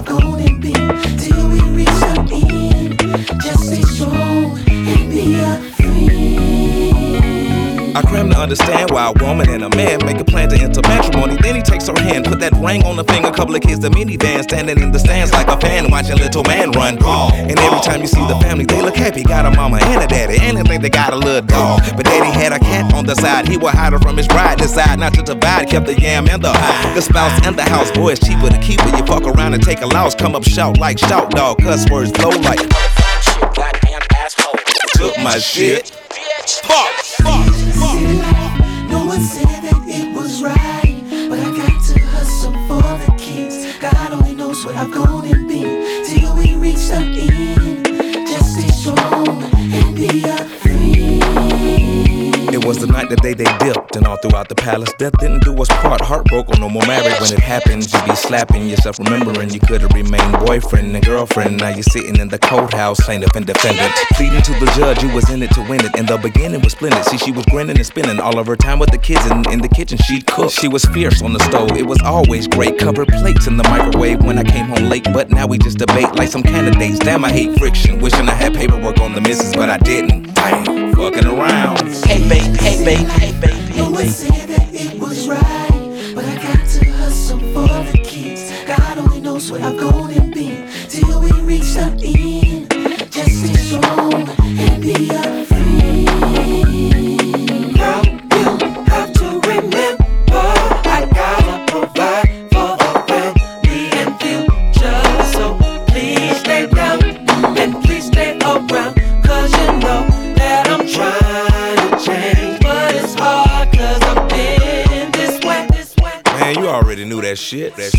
I've gone and been till we reach the end. Just stay strong and be a friend. I cram to understand why a woman and a man make a plan to enter matrimony. Then he takes her hand, put that ring on the finger. Couple of kids, the minivan, standing in the stands like a fan, watching little man run. And every time you see the family, they look happy. Got a mama and a daddy, and they think they got a little dog. But daddy had a cat on the side. He would hide her from his bride. Decide not to divide, kept the yam and the high. The spouse and the house, boy, it's cheaper to keep it. You fuck around and take a loss, come up shout like shout dog. Cuss words blow like goddamn asshole. Took my shit. Fuck. No one said that it was right, but I got to hustle for the kids. God only knows what I've gone and been till we reach the end. Just stay strong and be a friend. It was the night that they dipped, and all throughout the palace, death didn't do us part. Heartbroken, no more married. When it happens, you be slapping yourself, remembering you could've remained boyfriend and girlfriend. Now you're sitting in the courthouse, plaintiff and defendant, pleading to the judge you was in it to win it. In the beginning was splendid. See, she was grinning and spending all of her time with the kids, and in the kitchen she'd cook. She was fierce on the stove, it was always great. Covered plates in the microwave when I came home late. But now we just debate like some candidates. Damn, I hate friction. Wishing I had paperwork on the missus, but I didn't. Damn, fucking around. Hey baby, hey baby, hey baby. No one said that it was right, but I got to hustle for the kids. God only knows what I've gone and been till we reach the end. Just stay strong and be a friend. Girl, you have to remember I gotta provide for the family and future. So please stay down and please stay around, 'cause you know that I'm trying to change, but it's hard 'cause I've been this way. Man, you already knew that shit.